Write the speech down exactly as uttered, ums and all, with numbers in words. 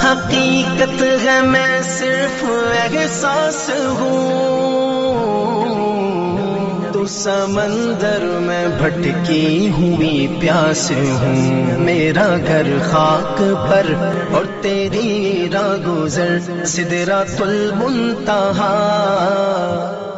हकीकत है मैं सिर्फ एहसास हूँ, तो समंदर में भटकी हुई प्यास हूँ। मेरा घर खाक पर और तेरी राह गुज़र सिदरातुल मुंतहा।